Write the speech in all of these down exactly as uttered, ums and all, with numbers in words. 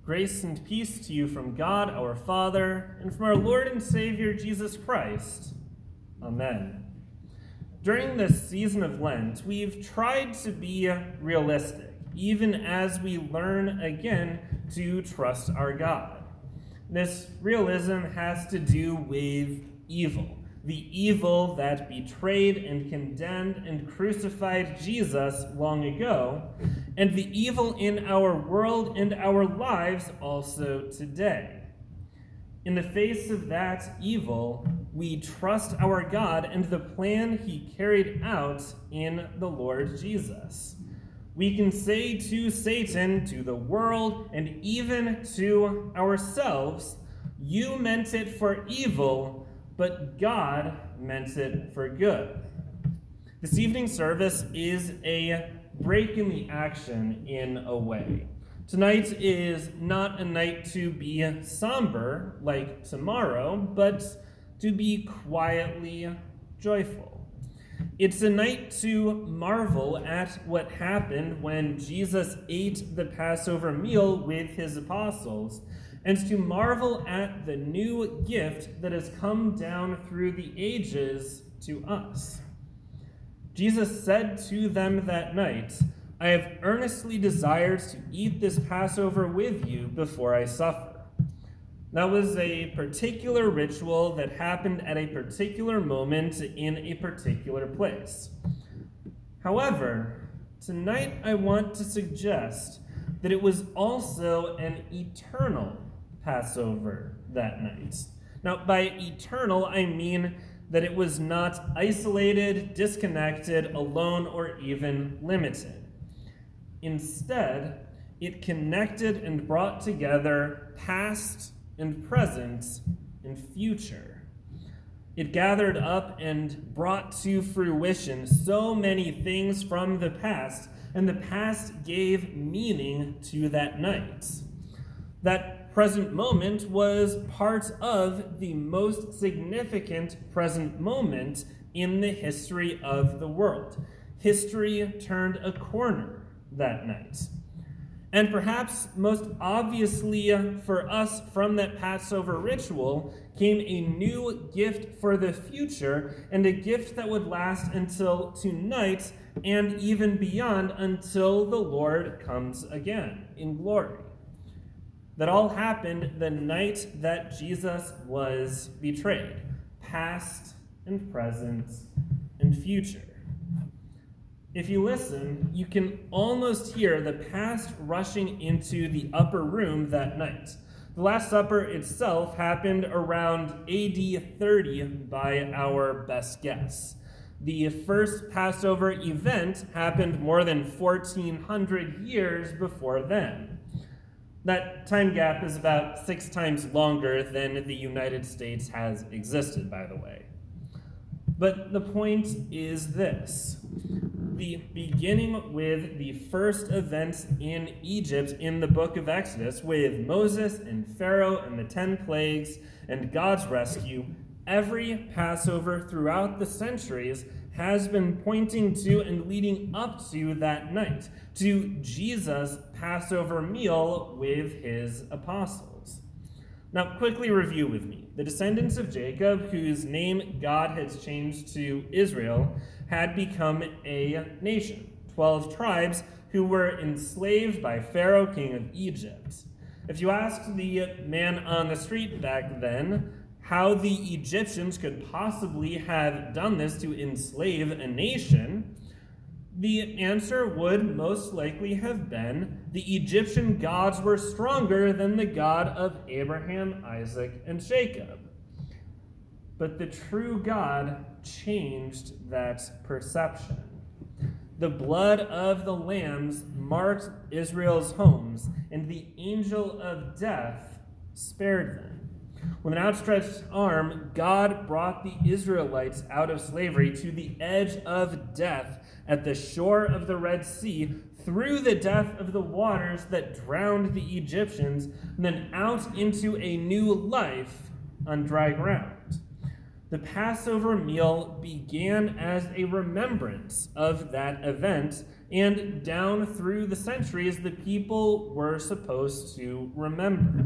Grace and peace to you from God our Father and from our Lord and Savior Jesus Christ. Amen. During this season of Lent, we've tried to be realistic, even as we learn again to trust our God. This realism has to do with evil, the evil that betrayed and condemned and crucified Jesus long ago, and the evil in our world and our lives also today. In the face of that evil, we trust our God and the plan he carried out in the Lord Jesus. We can say to Satan, to the world, and even to ourselves, "You meant it for evil, but God meant it for good." This evening's service is a break in the action in a way. Tonight is not a night to be somber like tomorrow, but to be quietly joyful. It's a night to marvel at what happened when Jesus ate the Passover meal with his apostles, and to marvel at the new gift that has come down through the ages to us. Jesus said to them that night, "I have earnestly desired to eat this Passover with you before I suffer." That was a particular ritual that happened at a particular moment in a particular place. However, tonight I want to suggest that it was also an eternal Passover that night. Now, by eternal, I mean that it was not isolated, disconnected, alone, or even limited. Instead, it connected and brought together past and present and future. It gathered up and brought to fruition so many things from the past, and the past gave meaning to that night. That present moment was part of the most significant present moment in the history of the world. History turned a corner that night. And perhaps most obviously for us from that Passover ritual came a new gift for the future, and a gift that would last until tonight and even beyond, until the Lord comes again in glory. That all happened the night that Jesus was betrayed, past and present and future. If you listen, you can almost hear the past rushing into the upper room that night. The Last Supper itself happened around A D thirty by our best guess. The first Passover event happened more than fourteen hundred years before then. That time gap is about six times longer than the United States has existed, by the way. But the point is this. The beginning with the first events in Egypt in the book of Exodus, with Moses and Pharaoh and the ten plagues and God's rescue, every Passover throughout the centuries has been pointing to and leading up to that night, to Jesus' Passover meal with his apostles. Now, quickly review with me. The descendants of Jacob, whose name God has changed to Israel, had become a nation, twelve tribes who were enslaved by Pharaoh, king of Egypt. If you asked the man on the street back then how the Egyptians could possibly have done this to enslave a nation, the answer would most likely have been the Egyptian gods were stronger than the God of Abraham, Isaac, and Jacob. But the true God changed that perception. The blood of the lambs marked Israel's homes, and the angel of death spared them. With an outstretched arm, God brought the Israelites out of slavery to the edge of death at the shore of the Red Sea, through the death of the waters that drowned the Egyptians, and then out into a new life on dry ground. The Passover meal began as a remembrance of that event And down through the centuries, the people were supposed to remember.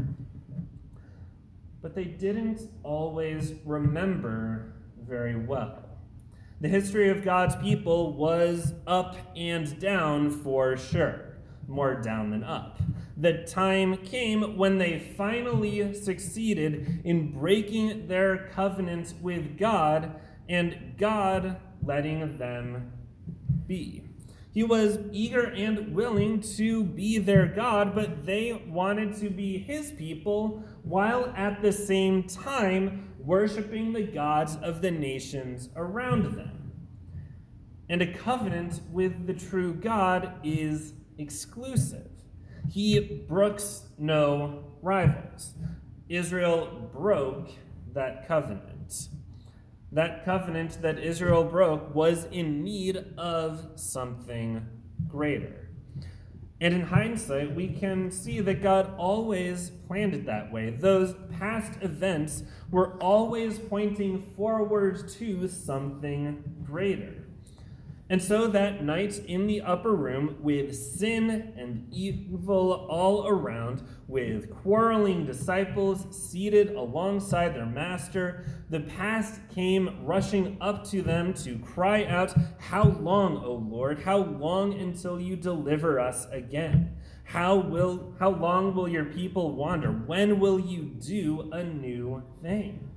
But they didn't always remember very well. The history of God's people was up and down for sure, more down than up. The time came when they finally succeeded in breaking their covenant with God and God letting them be. He was eager and willing to be their God, but they wanted to be his people while at the same time worshiping the gods of the nations around them. And a covenant with the true God is exclusive. He brooks no rivals. Israel broke that covenant. That covenant that Israel broke was in need of something greater. And in hindsight, we can see that God always planned it that way. Those past events were always pointing forward to something greater. And so that night in the upper room, with sin and evil all around, with quarreling disciples seated alongside their master, the past came rushing up to them to cry out, "How long, O Lord? How long until you deliver us again? How will, how long will your people wander? When will you do a new thing?"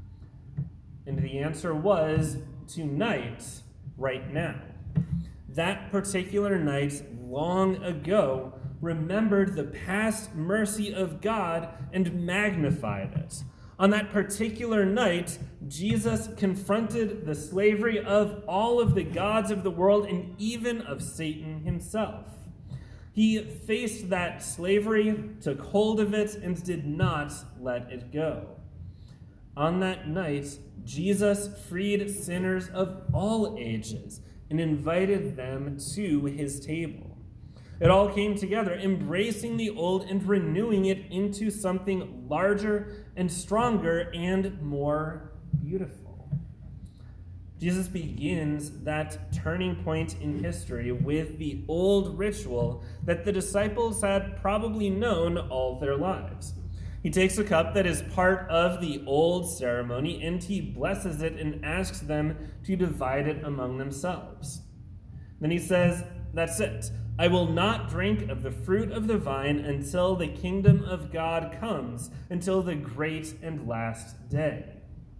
And the answer was, tonight, right now. That particular night, long ago, remembered the past mercy of God and magnified it. On that particular night, Jesus confronted the slavery of all of the gods of the world and even of Satan himself. He faced that slavery, took hold of it, and did not let it go. On that night, Jesus freed sinners of all ages and invited them to his table. It all came together, embracing the old and renewing it into something larger and stronger and more beautiful. Jesus begins that turning point in history with the old ritual that the disciples had probably known all their lives. He takes a cup that is part of the old ceremony and he blesses it and asks them to divide it among themselves. Then he says, "That's it. I will not drink of the fruit of the vine until the kingdom of God comes, until the great and last day."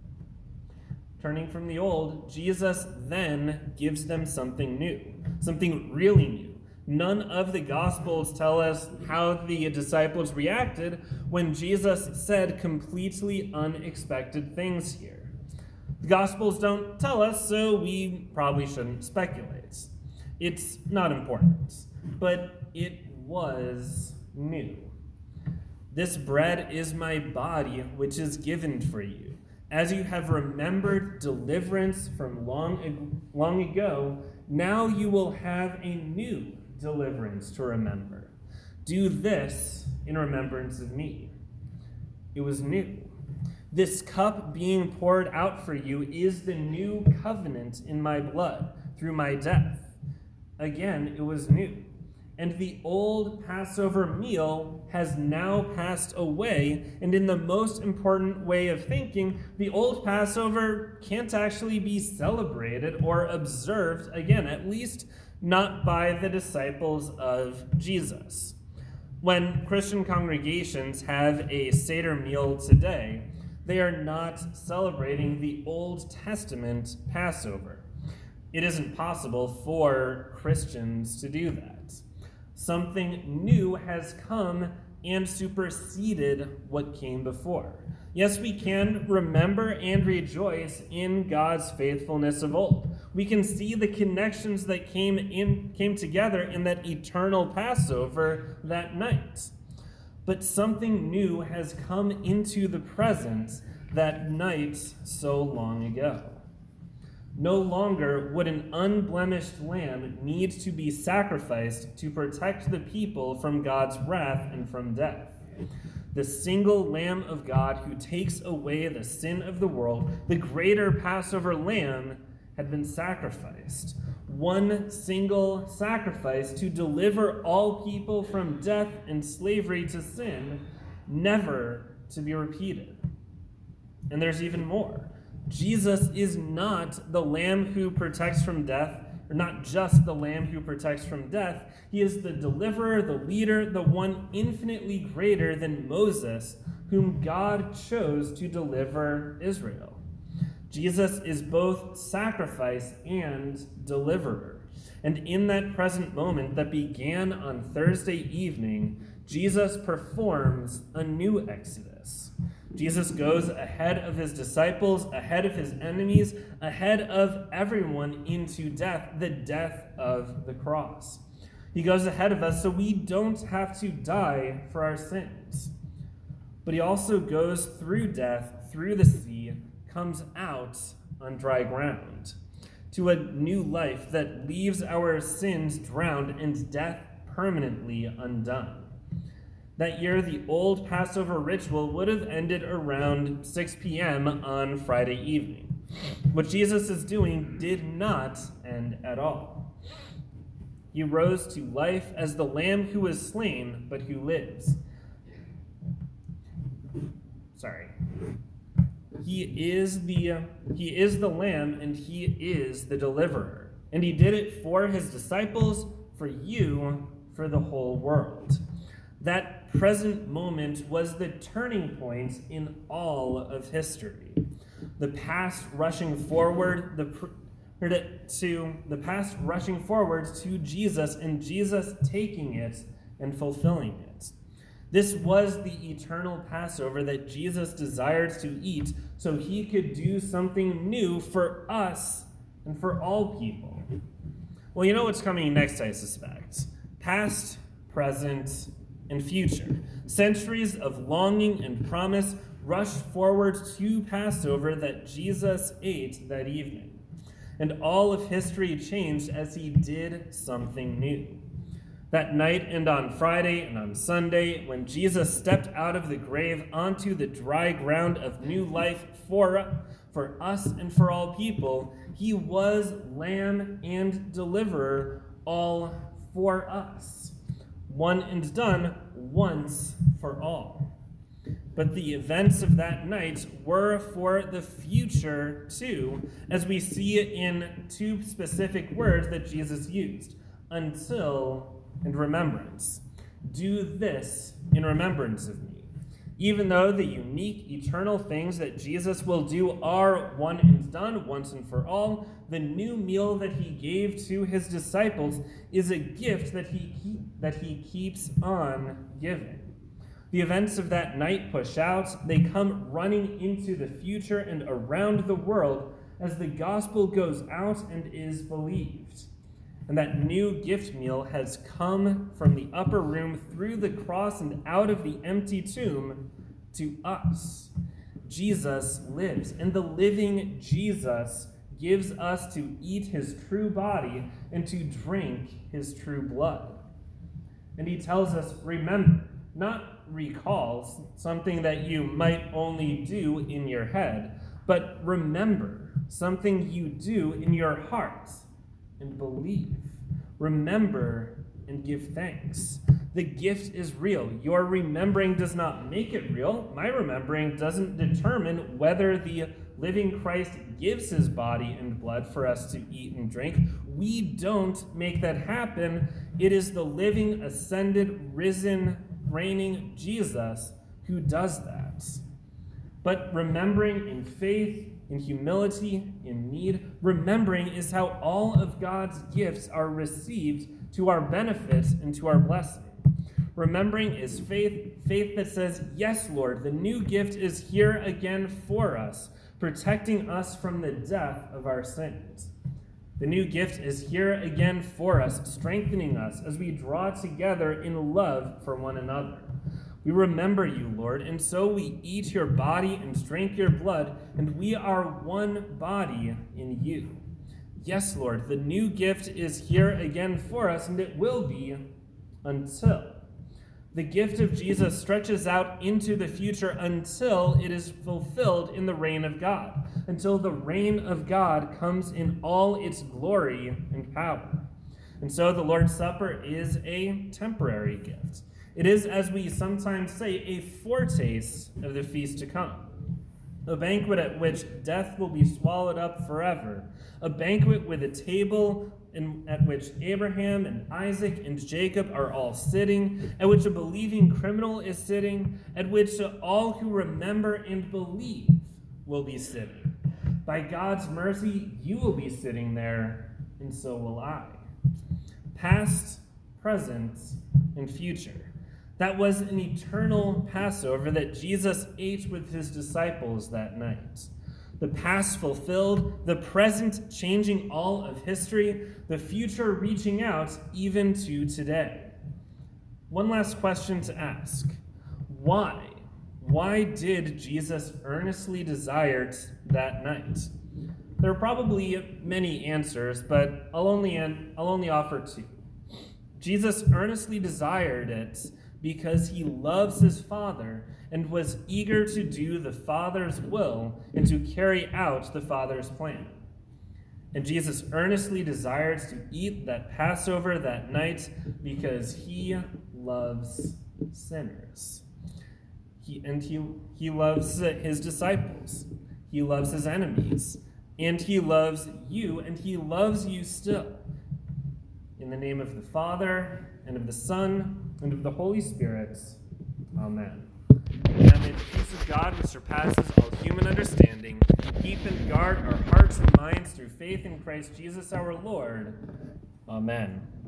Turning from the old, Jesus then gives them something new, something really new. None of the Gospels tell us how the disciples reacted when Jesus said completely unexpected things here. The Gospels don't tell us, so we probably shouldn't speculate. It's not important, but it was new. "This bread is my body, which is given for you. As you have remembered deliverance from long, long ago, now you will have a new deliverance to remember. Do this in remembrance of me." It was new. This cup being poured out for you is the new covenant in my blood through my death. Again, it was new. And the old Passover meal has now passed away, and in the most important way of thinking, the old Passover can't actually be celebrated or observed again, at least not by the disciples of Jesus. When Christian congregations have a Seder meal today, they are not celebrating the Old Testament Passover. It isn't possible for Christians to do that. Something new has come and superseded what came before. Yes, we can remember and rejoice in God's faithfulness of old. We can see the connections that came in came together in that eternal Passover that night. But something new has come into the present that night so long ago. No longer would an unblemished lamb need to be sacrificed to protect the people from God's wrath and from death. The single Lamb of God who takes away the sin of the world, the greater Passover lamb, had been sacrificed. one single sacrifice to deliver all people from death and slavery to sin, never to be repeated. And there's even more. Jesus is not the Lamb who protects from death, or not just the Lamb who protects from death. He is the deliverer, the leader, the one infinitely greater than Moses, whom God chose to deliver Israel. Jesus is both sacrifice and deliverer. And in that present moment that began on Thursday evening, Jesus performs a new exodus. Jesus goes ahead of his disciples, ahead of his enemies, ahead of everyone into death, the death of the cross. He goes ahead of us so we don't have to die for our sins. But he also goes through death, through the sea, comes out on dry ground to a new life that leaves our sins drowned and death permanently undone. That year, the old Passover ritual would have ended around six p.m. on Friday evening. What Jesus is doing did not end at all. He rose to life as the Lamb who was slain, but who lives. Sorry. He is the he is the Lamb, and he is the deliverer. And he did it for his disciples, for you, for the whole world. That present moment was the turning point in all of history. The past rushing forward, the to the past rushing forward to Jesus, and Jesus taking it and fulfilling it. This was the eternal Passover that Jesus desired to eat so he could do something new for us and for all people. Well, you know what's coming next, I suspect. Past, present, and future. Centuries of longing and promise rush forward to Passover that Jesus ate that evening. And all of history changed as he did something new. That night and on Friday and on Sunday, when Jesus stepped out of the grave onto the dry ground of new life for, for us and for all people, he was Lamb and Deliverer, all for us. One and done once for all. But the events of that night were for the future too, as we see it in two specific words that Jesus used, until and remembrance. Do this in remembrance of me. Even though the unique, eternal things that Jesus will do are one and done, once and for all, the new meal that he gave to his disciples is a gift that he, he that he keeps on giving. The events of that night push out. They come running into the future and around the world as the gospel goes out and is believed. And that new gift meal has come from the upper room through the cross and out of the empty tomb to us. Jesus lives, and the living Jesus gives us to eat his true body and to drink his true blood. And he tells us, remember, not recalls, something that you might only do in your head, but remember, something you do in your heart. And believe. Remember and give thanks. The gift is real. Your remembering does not make it real. My remembering doesn't determine whether the living Christ gives his body and blood for us to eat and drink. We don't make that happen. It is the living, ascended, risen, reigning Jesus who does that. But remembering in faith, in humility, in need, remembering is how all of God's gifts are received to our benefit and to our blessing. Remembering is faith, faith that says, yes, Lord, the new gift is here again for us, protecting us from the death of our sins. The new gift is here again for us, strengthening us as we draw together in love for one another. We remember you, Lord, and so we eat your body and drink your blood, and we are one body in you. Yes, Lord, the new gift is here again for us, and it will be until. The gift of Jesus stretches out into the future until it is fulfilled in the reign of God, until the reign of God comes in all its glory and power. And so the Lord's Supper is a temporary gift. It is, as we sometimes say, a foretaste of the feast to come. A banquet at which death will be swallowed up forever. A banquet with a table in, at which Abraham and Isaac and Jacob are all sitting, at which a believing criminal is sitting, at which all who remember and believe will be sitting. By God's mercy, you will be sitting there, and so will I. Past, present, and future. That was an eternal Passover that Jesus ate with his disciples that night. The past fulfilled, the present changing all of history, the future reaching out even to today. One last question to ask. Why? Why did Jesus earnestly desire that night? There are probably many answers, but I'll only, I'll only offer two. Jesus earnestly desired it because he loves his Father and was eager to do the Father's will and to carry out the Father's plan. And Jesus earnestly desires to eat that Passover that night because he loves sinners. He, and he, he loves his disciples. He loves his enemies. And he loves you, and he loves you still. In the name of the Father, and of the Son, and of the Holy Spirit. Amen. And may the peace of God, which surpasses all human understanding, keep and guard our hearts and minds through faith in Christ Jesus our Lord. Amen.